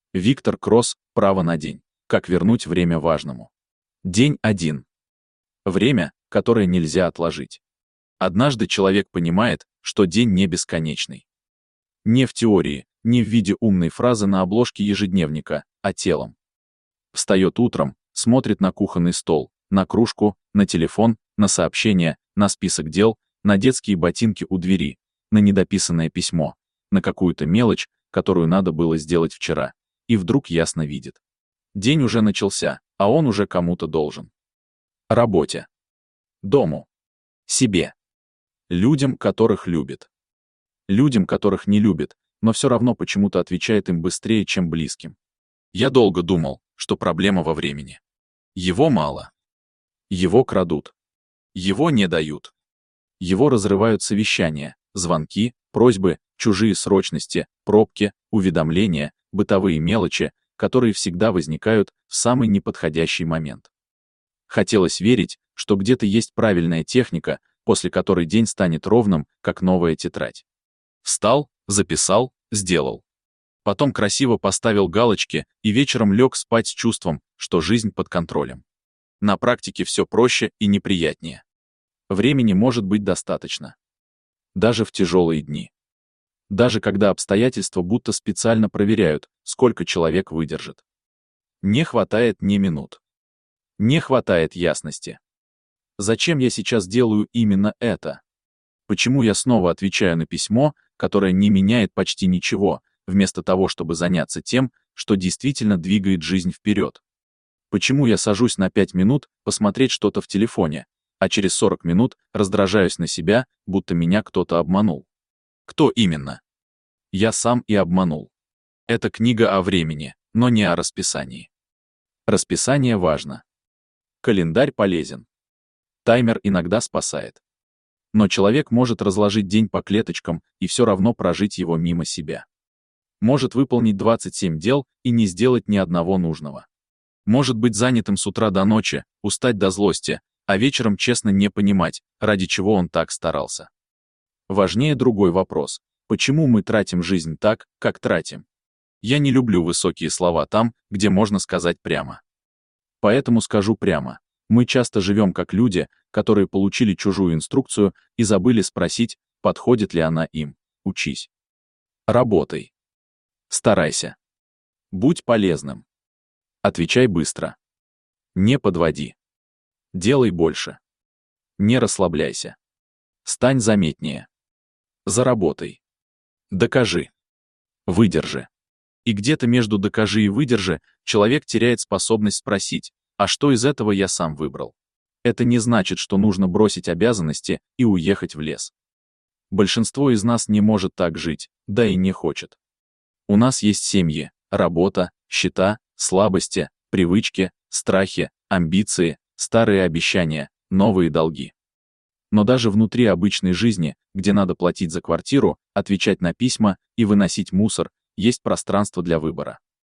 Виктор Кросс, «Право на день. Как вернуть время важному». День 1. Время, которое нельзя отложить. Однажды человек понимает, что день не бесконечный. Не в теории, не в виде умной фразы на обложке ежедневника, а телом. Встает утром, смотрит на кухонный стол, на кружку, на телефон, на сообщения, на список дел, на детские ботинки у двери, на недописанное письмо, на какую-то мелочь, которую надо было сделать вчера, и вдруг ясно видит. День уже начался, а он уже кому-то должен. Работе. Дому. Себе. Людям, которых любит. Людям, которых не любит, но все равно почему-то отвечает им быстрее, чем близким. Я долго думал, что проблема во времени. Его мало. Его крадут. Его не дают. Его разрывают совещания, звонки, просьбы, чужие срочности, пробки, уведомления, бытовые мелочи, которые всегда возникают в самый неподходящий момент. Хотелось верить, что где-то есть правильная техника, после которой день станет ровным, как новая тетрадь. Встал, записал, сделал. Потом красиво поставил галочки и вечером лег спать с чувством, что жизнь под контролем. На практике все проще и неприятнее. Времени может быть достаточно. Даже в тяжелые дни. Даже когда обстоятельства будто специально проверяют, сколько человек выдержит. Не хватает ни минут. Не хватает ясности. Зачем я сейчас делаю именно это? Почему я снова отвечаю на письмо, которое не меняет почти ничего, вместо того, чтобы заняться тем, что действительно двигает жизнь вперед? Почему я сажусь на 5 минут посмотреть что-то в телефоне, а через 40 минут раздражаюсь на себя, будто меня кто-то обманул? Кто именно? Я сам и обманул. Это книга о времени, но не о расписании. Расписание важно. Календарь полезен. Таймер иногда спасает. Но человек может разложить день по клеточкам и все равно прожить его мимо себя. Может выполнить 27 дел и не сделать ни одного нужного. Может быть занятым с утра до ночи, устать до злости, а вечером честно не понимать, ради чего он так старался. Важнее другой вопрос. Почему мы тратим жизнь так, как тратим? Я не люблю высокие слова там, где можно сказать прямо. Поэтому скажу прямо. Мы часто живем как люди, которые получили чужую инструкцию и забыли спросить, подходит ли она им. Учись. Работай. Старайся. Будь полезным. Отвечай быстро. Не подводи. Делай больше. Не расслабляйся. Стань заметнее. Заработай. Докажи. Выдержи. И где-то между «докажи» и «выдержи» человек теряет способность спросить, а что из этого я сам выбрал? Это не значит, что нужно бросить обязанности и уехать в лес. Большинство из нас не может так жить, да и не хочет. У нас есть семьи, работа, счета, слабости, привычки, страхи, амбиции, старые обещания, новые долги. Но даже внутри обычной жизни, где надо платить за квартиру, отвечать на письма и выносить мусор, есть пространство для выбора.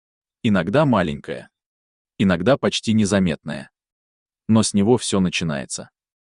Иногда маленькое. Иногда почти незаметное. Но с него все начинается.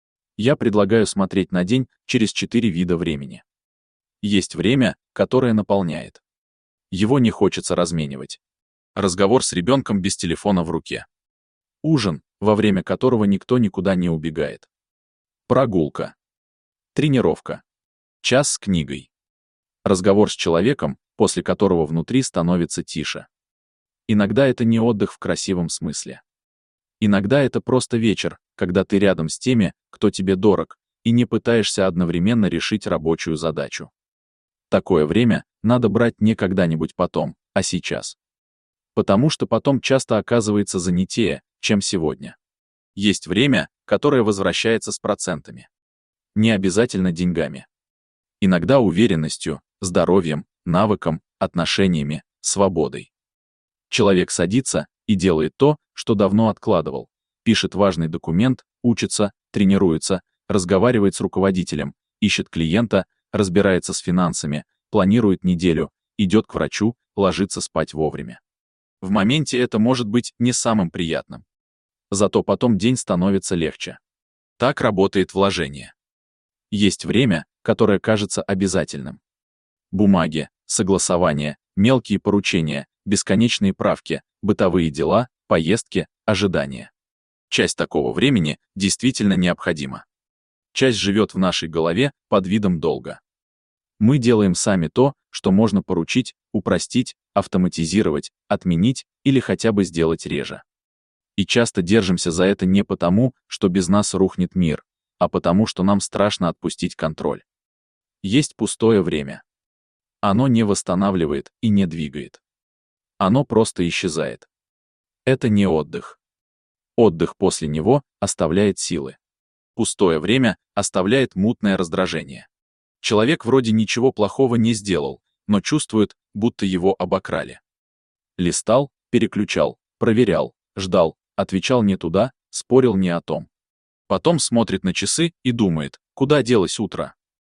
Я предлагаю смотреть на день через 4 вида времени. Есть время, которое наполняет. Его не хочется разменивать. Разговор с ребенком без телефона в руке. Ужин, во время которого никто никуда не убегает. Прогулка. Тренировка. Час с книгой. Разговор с человеком, после которого внутри становится тише. Иногда это не отдых в красивом смысле. Иногда это просто вечер, когда ты рядом с теми, кто тебе дорог, и не пытаешься одновременно решить рабочую задачу. Такое время надо брать не когда-нибудь потом, а сейчас. Потому что потом часто оказывается занятее, чем сегодня. Есть время, которое возвращается с процентами. Не обязательно деньгами. Иногда уверенностью, здоровьем, навыком, отношениями, свободой. Человек садится и делает то, что давно откладывал. Пишет важный документ, учится, тренируется, разговаривает с руководителем, ищет клиента, разбирается с финансами, планирует неделю, идет к врачу, ложится спать вовремя. В моменте это может быть не самым приятным. Зато потом день становится легче. Так работает вложение. Есть время, которое кажется обязательным. Бумаги, согласования, мелкие поручения, бесконечные правки, бытовые дела, поездки, ожидания. Часть такого времени действительно необходима. Часть живет в нашей голове под видом долга. Мы делаем сами то, что можно поручить, упростить, автоматизировать, отменить или хотя бы сделать реже. И часто держимся за это не потому, что без нас рухнет мир, а потому, что нам страшно отпустить контроль. Есть пустое время. Оно не восстанавливает и не двигает. Оно просто исчезает. Это не отдых. Отдых после него оставляет силы. Пустое время оставляет мутное раздражение. Человек вроде ничего плохого не сделал, но чувствует, будто его обокрали. Листал, переключал, проверял, ждал, отвечал не туда, спорил не о том. Потом смотрит на часы и думает, куда делось утро.